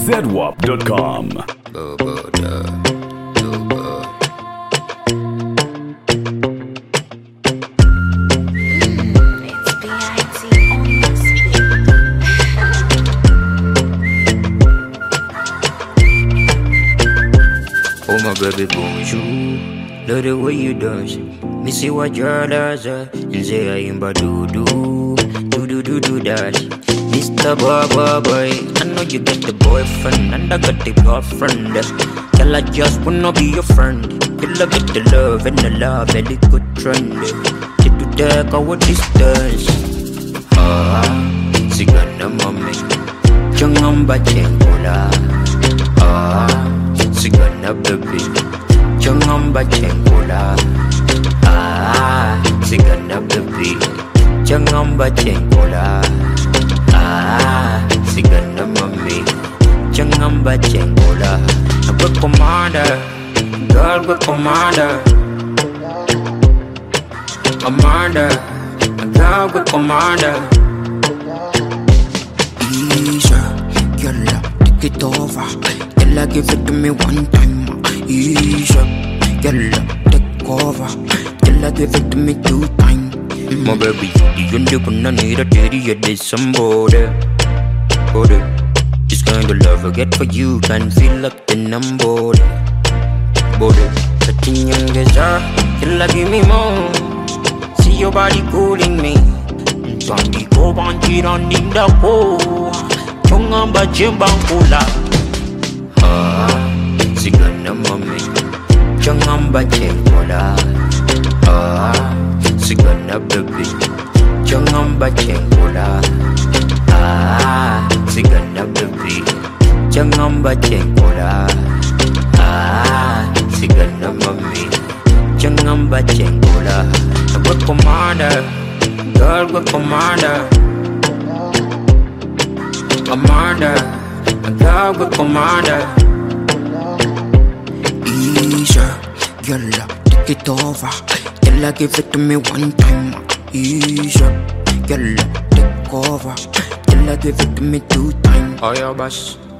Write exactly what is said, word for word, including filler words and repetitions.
Z W A P dot com. Oh my baby, bonjour. Love the way you dance. Me see what your does. And say I am ba do do do do do do dash. Mister Baba Boy, I know you got the boyfriend and I got the girlfriend. Girl, I just wanna be your friend. You love it, the love and the love, very good trend. Get to take our distance. Ah, sigana mami, jangan bacengkola. Ah. Sigana baby, jangan bacengkola. Ah, sigana baby, jangan bacengkola. Ah, sigana mami, jangan bacengkola. Gue commander, girl gue commander. Commander, girl gue commander. Isha, girl, take it over. Girl, give it to me one time, Isha. Girl, take over. Girl, give it to me two times. My baby, you don't wanna need a daddy, you need somebody. Body, this kind of love I get for you can feel like the number. Body, touching young girl, girl, give me more. See your body cooling me. Johnny go on, get on in the hole. Chunga ba jimbang kula. Ah, sigana mami, jangan bacengkola. Ah, sigana baby, jangan bacengkola. Ah, sigana baby, jangan bacengkola. Ah, sigana mami, jangan bacengkola. Gue commander, girl gue commander. Commander, girl gue commander. Isha, girl, take it over. Girl, give it to me one time. Isha, girl, take over. Girl, give it to me two times. Oh yeah, boss.